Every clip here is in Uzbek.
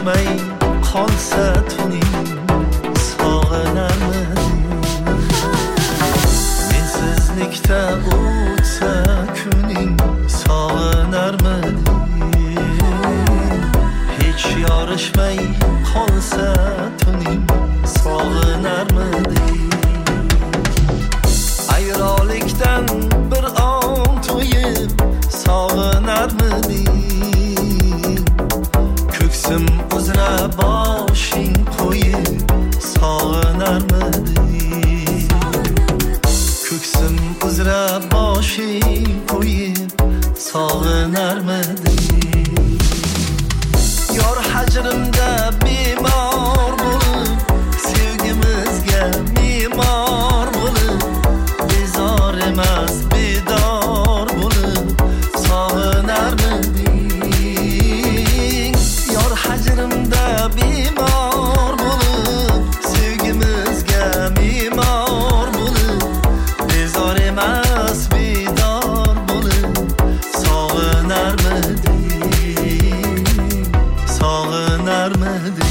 yorishmay qolsa tuning sog'inarmidim. Mensizlikda o'tsa kuning sog'inarmidim. Hech yorishmay qolsa tuning sog'inarmidim. Ayroliqdan bir on to'yib sog'inarmidim. Ko'ksim uzra boshing qo'yib sog'inarmidim. Ko'ksim uzra boshing qo'yib sog'inarmidim. Yor hajrimda bemor bo'lib, sevgimizga memor bo'lib, bezor emas bedor bo'lib sog'inarmidim. Yor hajrimda bemor bo'lib, sevgimizga memor bo'lib, bezor emas bedor bo'lib sog'inarmidim. Sog'inarmidim.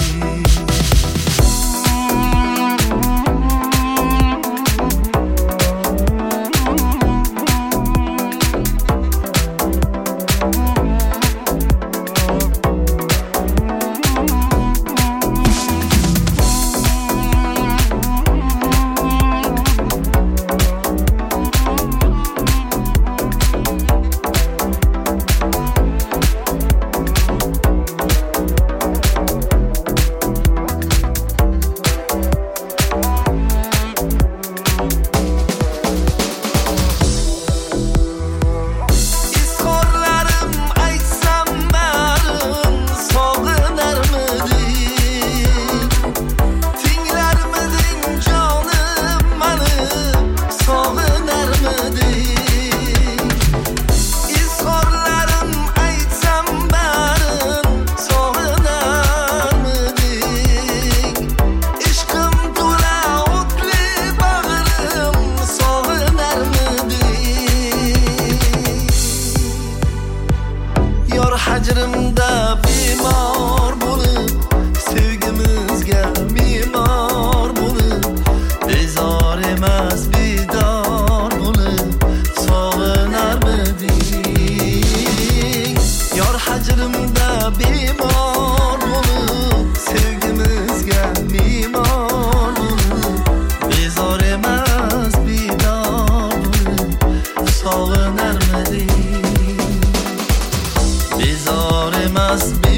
Hajrimda bemor bo'lib, sevgimizga memor bo'lib, bezor emas bedor bo'lib sog'inarmidim. Yor hajrimda bemor bo'lib, sevgimizga memor bo'lib, bezor emas bedor bo'lib sog'inarmidim. Bezor emas